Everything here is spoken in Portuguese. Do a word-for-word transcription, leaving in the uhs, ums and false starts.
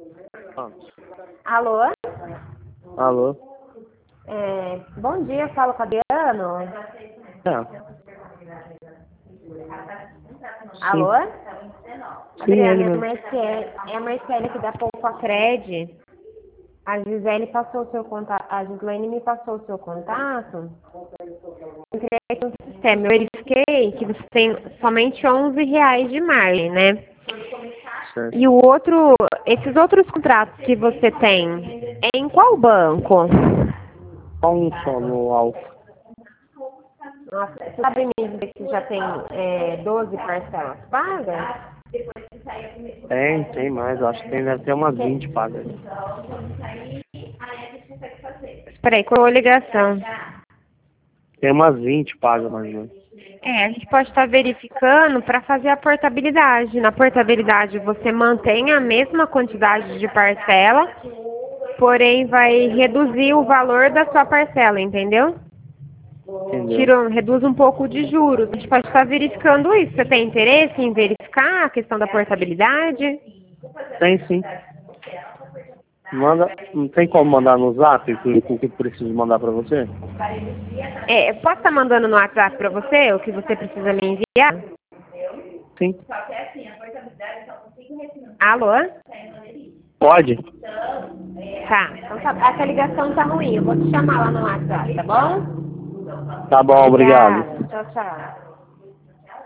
Ah. Alô? Alô? É, bom dia, falo com o Adriano. É. Alô? Sim, ele Adriano, é a mesmo. Marcele, é a Marcele aqui da Poupa Cred. A Gisele passou o seu contato, a Gislaine me passou o seu contato. Entrei aqui no sistema, eu verifiquei que você tem somente onze reais de margem, né? Certo. E o outro, esses outros contratos que você tem, é em qual banco? Só um só no alto. Nossa, você sabe me dizer que já tem é, doze parcelas pagas? Tem, tem mais. Acho que tem, deve ter umas vinte pagas. Espera aí, qual a ligação? Tem umas vinte pagas, mais ou menos. É, a gente pode estar verificando para fazer a portabilidade. Na portabilidade você mantém a mesma quantidade de parcela, porém vai reduzir o valor da sua parcela, entendeu? Entendeu? Tira, reduz um pouco de juros. A gente pode estar verificando isso. Você tem interesse em verificar a questão da portabilidade? Tem sim. Manda. Não tem como mandar no zap o que preciso mandar pra você? É, posso estar mandando no WhatsApp para você o que você precisa me enviar? Sim. Alô? Pode? Tá. Então tá, essa ligação tá ruim. Eu vou te chamar lá no WhatsApp, tá bom? Tá bom, obrigado. Obrigada. Tchau, tchau.